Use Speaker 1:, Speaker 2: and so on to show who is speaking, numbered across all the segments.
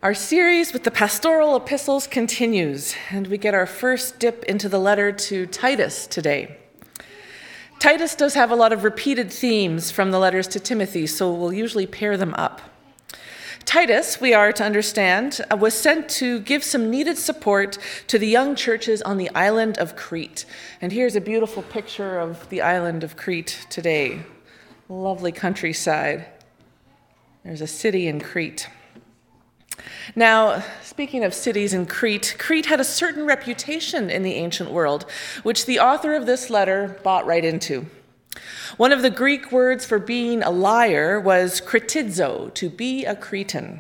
Speaker 1: Our series with the pastoral epistles continues, and we get our first dip into the letter to Titus today. Titus does have a lot of repeated themes from the letters to Timothy, so we'll usually pair them up. Titus, we are to understand, was sent to give some needed support to the young churches on the island of Crete. And here's a beautiful picture of the island of Crete today. Lovely countryside. There's a city in Crete. Now, speaking of cities in Crete, Crete had a certain reputation in the ancient world, which the author of this letter bought right into. One of the Greek words for being a liar was kritizo, to be a Cretan.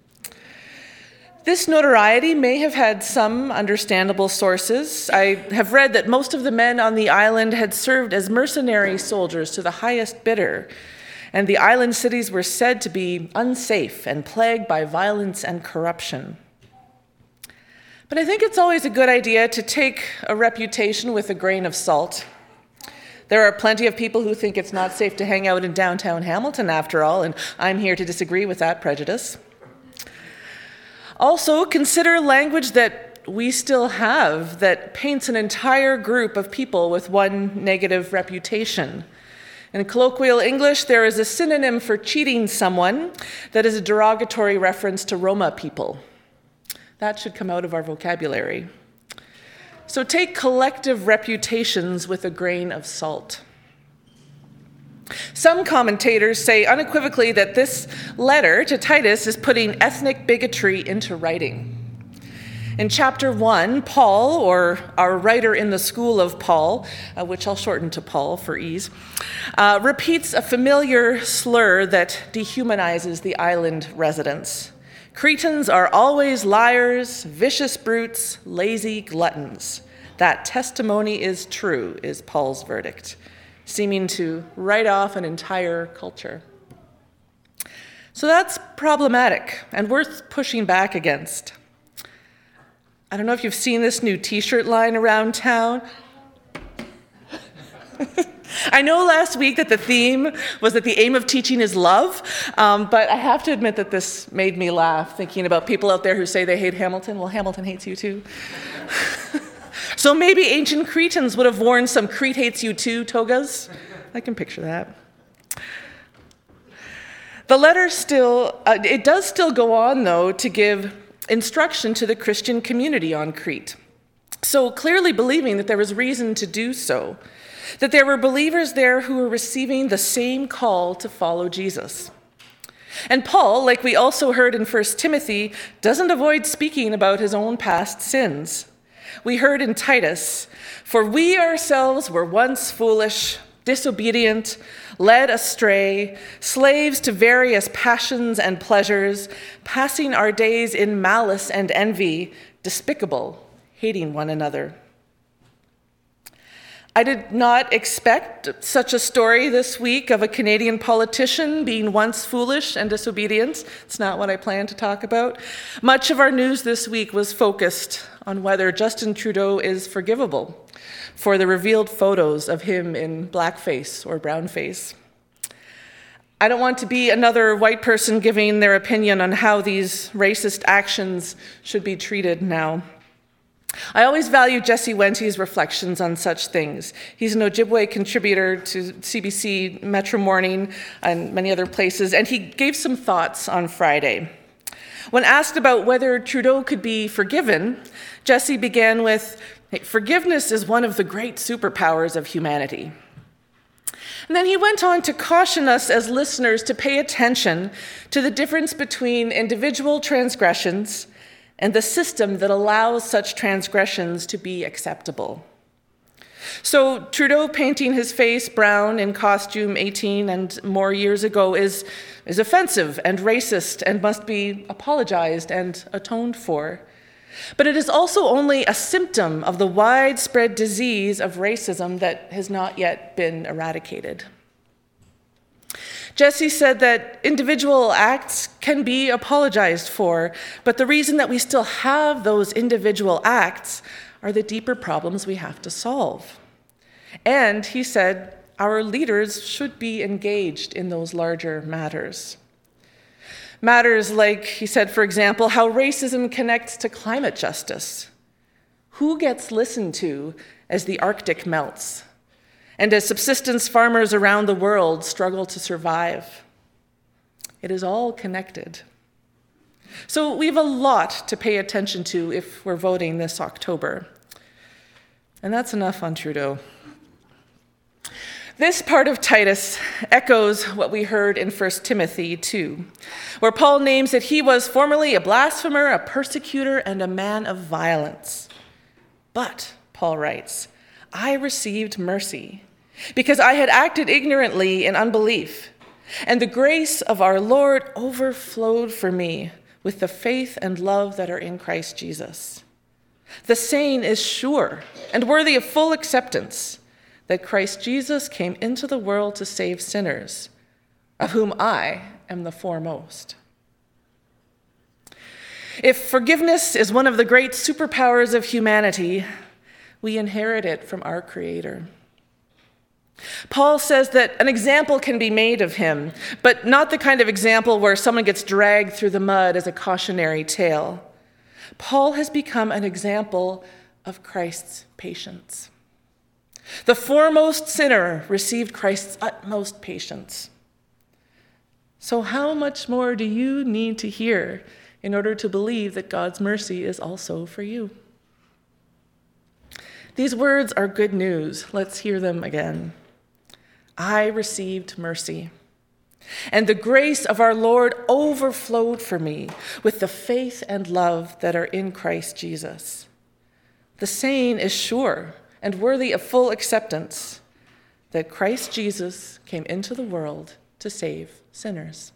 Speaker 1: This notoriety may have had some understandable sources. I have read that most of the men on the island had served as mercenary soldiers to the highest bidder, and the island cities were said to be unsafe and plagued by violence and corruption. But I think it's always a good idea to take a reputation with a grain of salt. There are plenty of people who think it's not safe to hang out in downtown Hamilton after all, and I'm here to disagree with that prejudice. Also, consider language that we still have that paints an entire group of people with one negative reputation. In colloquial English, there is a synonym for cheating someone that is a derogatory reference to Roma people. That should come out of our vocabulary. So take collective reputations with a grain of salt. Some commentators say unequivocally that this letter to Titus is putting ethnic bigotry into writing. In chapter 1, Paul, or our writer in the school of Paul, which I'll shorten to Paul for ease, repeats a familiar slur that dehumanizes the island residents. Cretans are always liars, vicious brutes, lazy gluttons. That testimony is true, is Paul's verdict, seeming to write off an entire culture. So that's problematic and worth pushing back against. I don't know if you've seen this new t-shirt line around town. I know last week that the theme was that the aim of teaching is love, but I have to admit that this made me laugh, thinking about people out there who say they hate Hamilton. Well, Hamilton hates you too. So maybe ancient Cretans would have worn some Crete hates you too togas. I can picture that. The letter it does still go on, though, to give instruction to the Christian community on Crete. So clearly believing that there was reason to do so, that there were believers there who were receiving the same call to follow Jesus. And Paul, like we also heard in 1 Timothy, doesn't avoid speaking about his own past sins. We heard in Titus, "For we ourselves were once foolish, disobedient, led astray, slaves to various passions and pleasures, passing our days in malice and envy, despicable, hating one another." I did not expect such a story this week of a Canadian politician being once foolish and disobedient. It's not what I planned to talk about. Much of our news this week was focused on whether Justin Trudeau is forgivable for the revealed photos of him in blackface or brownface. I don't want to be another white person giving their opinion on how these racist actions should be treated now. I always value Jesse Wente's reflections on such things. He's an Ojibwe contributor to CBC Metro Morning and many other places, and he gave some thoughts on Friday. When asked about whether Trudeau could be forgiven, Jesse began with, "Forgiveness is one of the great superpowers of humanity." And then he went on to caution us as listeners to pay attention to the difference between individual transgressions and the system that allows such transgressions to be acceptable. So Trudeau painting his face brown in costume 18 and more years ago is offensive and racist and must be apologized and atoned for. But it is also only a symptom of the widespread disease of racism that has not yet been eradicated. Jesse said that individual acts can be apologized for, but the reason that we still have those individual acts are the deeper problems we have to solve. And he said our leaders should be engaged in those larger matters. Matters like, he said, for example, how racism connects to climate justice. Who gets listened to as the Arctic melts and as subsistence farmers around the world struggle to survive? It is all connected. So we have a lot to pay attention to if we're voting this October. And that's enough on Trudeau. This part of Titus echoes what we heard in 1 Timothy 2, where Paul names that he was formerly a blasphemer, a persecutor, and a man of violence. But, Paul writes, I received mercy because I had acted ignorantly in unbelief, and the grace of our Lord overflowed for me with the faith and love that are in Christ Jesus. The saying is sure and worthy of full acceptance, that Christ Jesus came into the world to save sinners, of whom I am the foremost. If forgiveness is one of the great superpowers of humanity, we inherit it from our Creator. Paul says that an example can be made of him, but not the kind of example where someone gets dragged through the mud as a cautionary tale. Paul has become an example of Christ's patience. The foremost sinner received Christ's utmost patience. So how much more do you need to hear in order to believe that God's mercy is also for you? These words are good news. Let's hear them again. I received mercy, and the grace of our Lord overflowed for me with the faith and love that are in Christ Jesus. The saying is sure and worthy of full acceptance, that Christ Jesus came into the world to save sinners.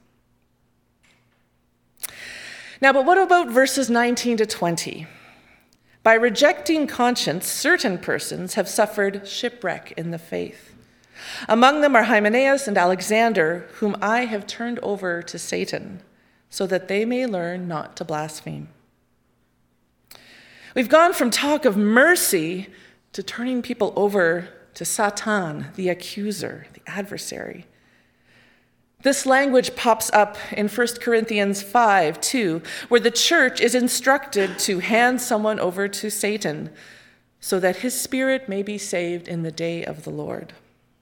Speaker 1: Now, but what about verses 19 to 20? By rejecting conscience, certain persons have suffered shipwreck in the faith. Among them are Hymenaeus and Alexander, whom I have turned over to Satan, so that they may learn not to blaspheme. We've gone from talk of mercy to turning people over to Satan, the accuser, the adversary. This language pops up in 1 Corinthians 5:2, where the church is instructed to hand someone over to Satan so that his spirit may be saved in the day of the Lord.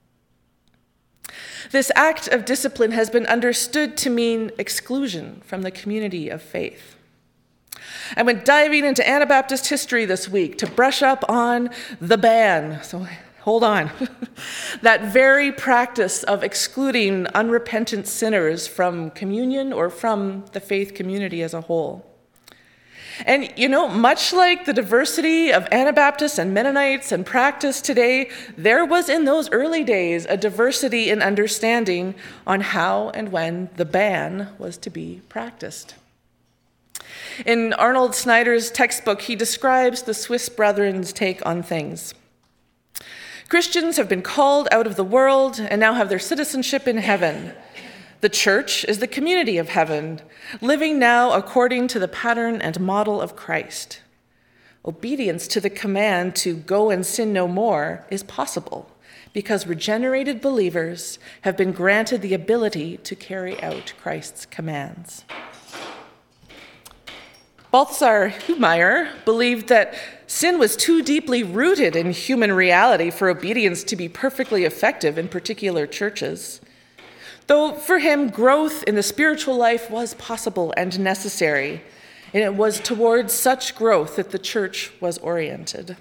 Speaker 1: This act of discipline has been understood to mean exclusion from the community of faith. I went diving into Anabaptist history this week to brush up on the ban. So hold on. That very practice of excluding unrepentant sinners from communion or from the faith community as a whole. And much like the diversity of Anabaptists and Mennonites and practice today, there was in those early days a diversity in understanding on how and when the ban was to be practiced. In Arnold Snyder's textbook, he describes the Swiss Brethren's take on things. Christians have been called out of the world and now have their citizenship in heaven. The church is the community of heaven, living now according to the pattern and model of Christ. Obedience to the command to go and sin no more is possible because regenerated believers have been granted the ability to carry out Christ's commands. Balthasar Hubmaier believed that sin was too deeply rooted in human reality for obedience to be perfectly effective in particular churches. Though for him, growth in the spiritual life was possible and necessary, and it was towards such growth that the church was oriented.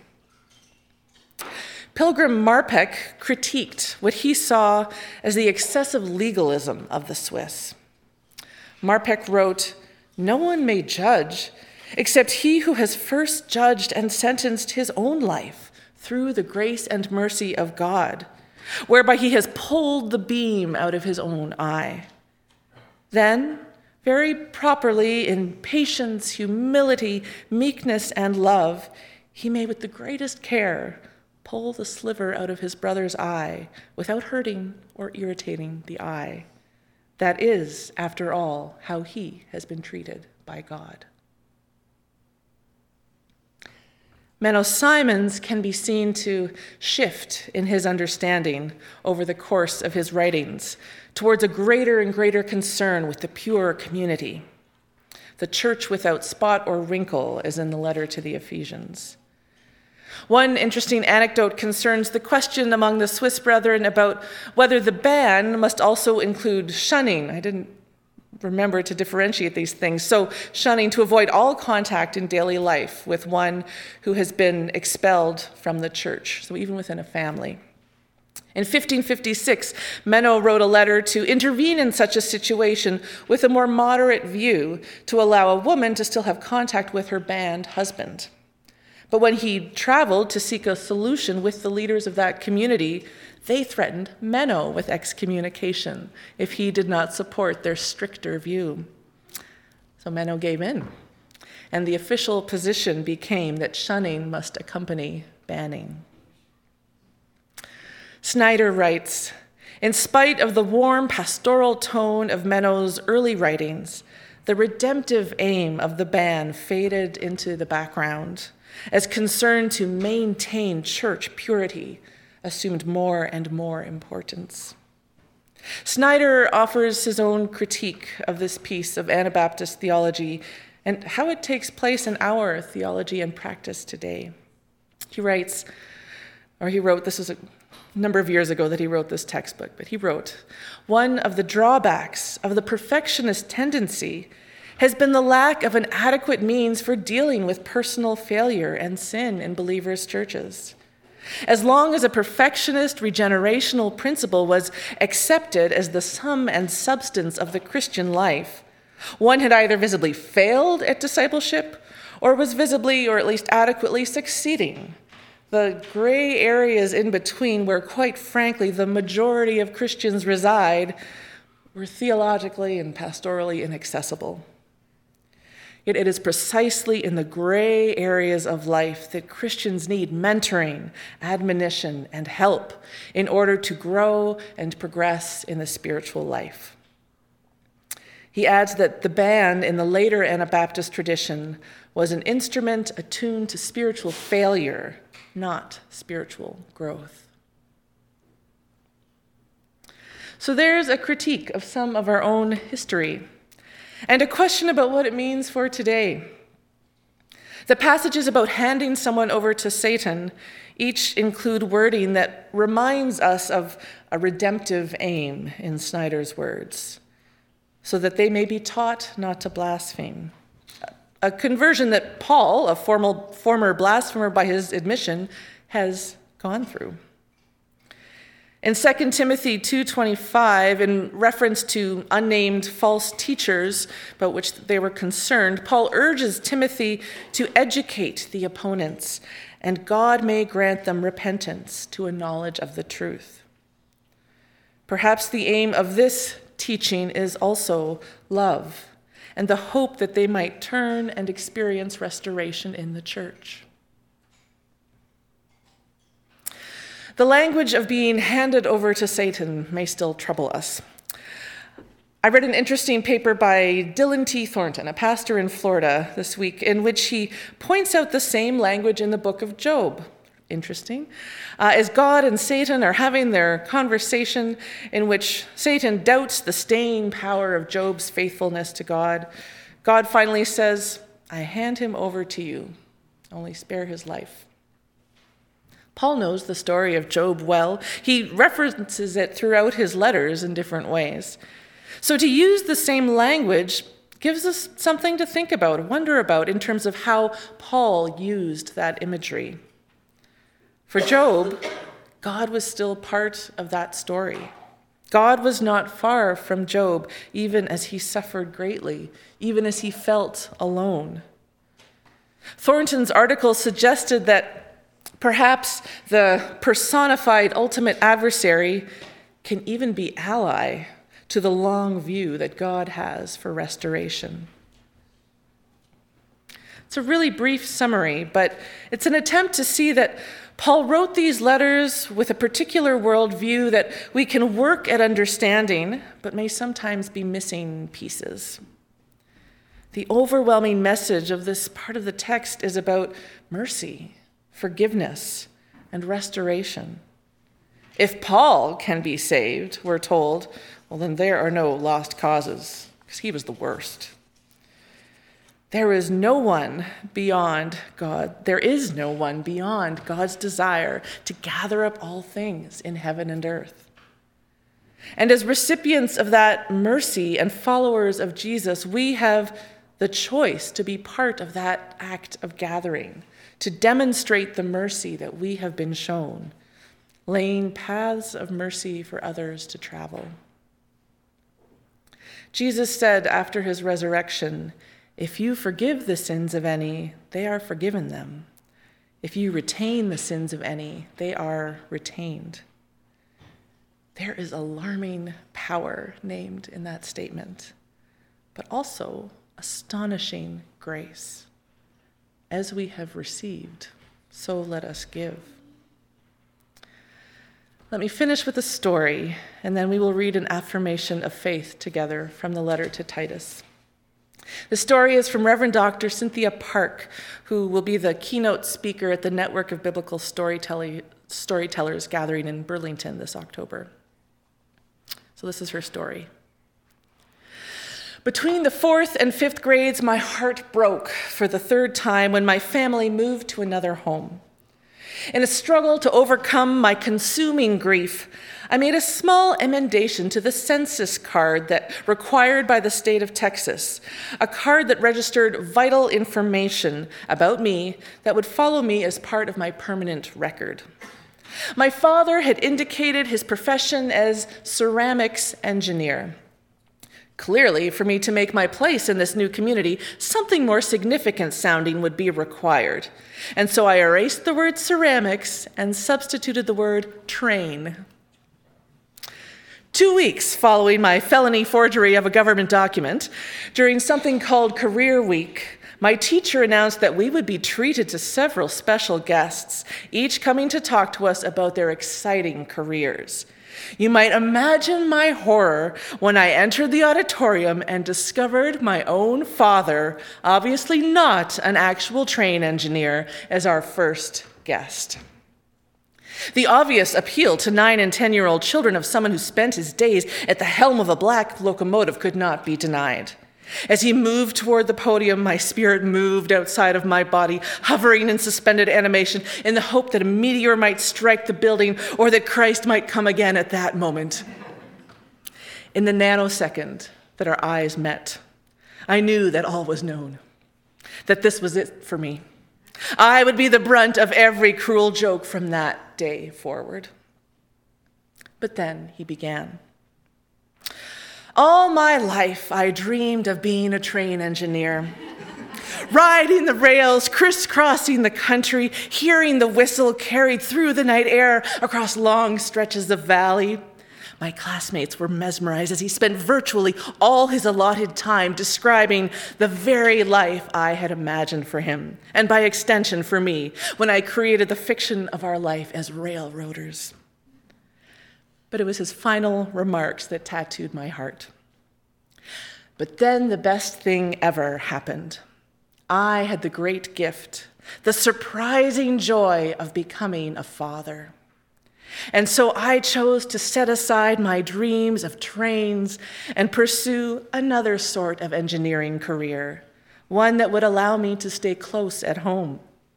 Speaker 1: Pilgrim Marpeck critiqued what he saw as the excessive legalism of the Swiss. Marpeck wrote, "No one may judge except he who has first judged and sentenced his own life through the grace and mercy of God, whereby he has pulled the beam out of his own eye. Then, very properly, in patience, humility, meekness, and love, he may with the greatest care pull the sliver out of his brother's eye without hurting or irritating the eye. That is, after all, how he has been treated by God." Menno Simons can be seen to shift in his understanding over the course of his writings towards a greater and greater concern with the pure community, the church without spot or wrinkle, as in the letter to the Ephesians. One interesting anecdote concerns the question among the Swiss brethren about whether the ban must also include shunning. I didn't remember to differentiate these things. So shunning to avoid all contact in daily life with one who has been expelled from the church, so even within a family. In 1556, Menno wrote a letter to intervene in such a situation with a more moderate view to allow a woman to still have contact with her banned husband. But when he traveled to seek a solution with the leaders of that community, they threatened Menno with excommunication if he did not support their stricter view. So Menno gave in, and the official position became that shunning must accompany banning. Snyder writes, in spite of the warm pastoral tone of Menno's early writings, the redemptive aim of the ban faded into the background as concern to maintain church purity assumed more and more importance. Snyder offers his own critique of this piece of Anabaptist theology and how it takes place in our theology and practice today. He wrote, this was a number of years ago that he wrote this textbook, but he wrote, one of the drawbacks of the perfectionist tendency has been the lack of an adequate means for dealing with personal failure and sin in believers' churches. As long as a perfectionist regenerational principle was accepted as the sum and substance of the Christian life, one had either visibly failed at discipleship or was visibly, or at least adequately, succeeding. The gray areas in between, where quite frankly the majority of Christians reside, were theologically and pastorally inaccessible. Yet it is precisely in the gray areas of life that Christians need mentoring, admonition, and help in order to grow and progress in the spiritual life. He adds that the ban in the later Anabaptist tradition was an instrument attuned to spiritual failure, not spiritual growth. So there's a critique of some of our own history, and a question about what it means for today. The passages about handing someone over to Satan each include wording that reminds us of a redemptive aim, in Snyder's words, so that they may be taught not to blaspheme. A conversion that Paul, a former blasphemer by his admission, has gone through. In 2 Timothy 2:25, in reference to unnamed false teachers about which they were concerned, Paul urges Timothy to educate the opponents, and God may grant them repentance to a knowledge of the truth. Perhaps the aim of this teaching is also love, and the hope that they might turn and experience restoration in the church. The language of being handed over to Satan may still trouble us. I read an interesting paper by Dylan T. Thornton, a pastor in Florida, this week, in which he points out the same language in the book of Job. Interesting. As God and Satan are having their conversation in which Satan doubts the staying power of Job's faithfulness to God, God finally says, I hand him over to you, only spare his life. Paul knows the story of Job well. He references it throughout his letters in different ways. So to use the same language gives us something to think about, wonder about, in terms of how Paul used that imagery. For Job, God was still part of that story. God was not far from Job, even as he suffered greatly, even as he felt alone. Thornton's article suggested that perhaps the personified ultimate adversary can even be ally to the long view that God has for restoration. It's a really brief summary, but it's an attempt to see that Paul wrote these letters with a particular worldview that we can work at understanding, but may sometimes be missing pieces. The overwhelming message of this part of the text is about mercy forgiveness, and restoration. If Paul can be saved, we're told, well, then there are no lost causes, because he was the worst. There is no one beyond God. There is no one beyond God's desire to gather up all things in heaven and earth. And as recipients of that mercy and followers of Jesus, we have the choice to be part of that act of gathering, to demonstrate the mercy that we have been shown, laying paths of mercy for others to travel. Jesus said after his resurrection, "If you forgive the sins of any, they are forgiven them. If you retain the sins of any, they are retained." There is alarming power named in that statement, but also astonishing grace. As we have received, so let us give. Let me finish with a story, and then we will read an affirmation of faith together from the letter to Titus. The story is from Reverend Dr. Cynthia Park, who will be the keynote speaker at the Network of Biblical Storytellers gathering in Burlington this October. So this is her story. Between the 4th and 5th grades, my heart broke for the 3rd time when my family moved to another home. In a struggle to overcome my consuming grief, I made a small emendation to the census card that required by the state of Texas, a card that registered vital information about me that would follow me as part of my permanent record. My father had indicated his profession as ceramics engineer. Clearly, for me to make my place in this new community, something more significant sounding would be required. And so I erased the word ceramics and substituted the word train. 2 weeks following my felony forgery of a government document, during something called Career Week, my teacher announced that we would be treated to several special guests, each coming to talk to us about their exciting careers. You might imagine my horror when I entered the auditorium and discovered my own father, obviously not an actual train engineer, as our first guest. The obvious appeal to 9 and 10-year-old children of someone who spent his days at the helm of a black locomotive could not be denied. As he moved toward the podium, my spirit moved outside of my body, hovering in suspended animation in the hope that a meteor might strike the building or that Christ might come again at that moment. In the nanosecond that our eyes met, I knew that all was known, that this was it for me. I would be the brunt of every cruel joke from that day forward. But then he began. All my life, I dreamed of being a train engineer, riding the rails, crisscrossing the country, hearing the whistle carried through the night air across long stretches of valley. My classmates were mesmerized as he spent virtually all his allotted time describing the very life I had imagined for him, and by extension for me, when I created the fiction of our life as railroaders. But it was his final remarks that tattooed my heart. But then the best thing ever happened. I had the great gift, the surprising joy of becoming a father. And so I chose to set aside my dreams of trains and pursue another sort of engineering career, one that would allow me to stay close at home.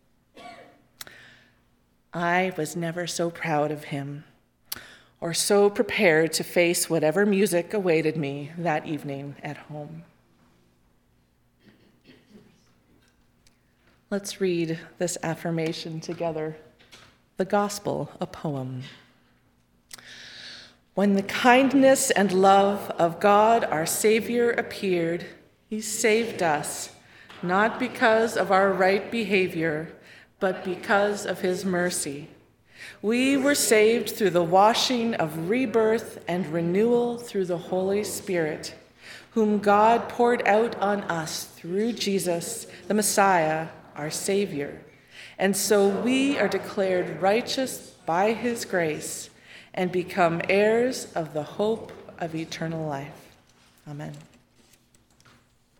Speaker 1: I was never so proud of him, or so prepared to face whatever music awaited me that evening at home. Let's read this affirmation together. The Gospel, a poem. When the kindness and love of God our Savior appeared, he saved us, not because of our right behavior, but because of his mercy. We were saved through the washing of rebirth and renewal through the Holy Spirit, whom God poured out on us through Jesus, the Messiah, our Savior. And so we are declared righteous by his grace and become heirs of the hope of eternal life. Amen.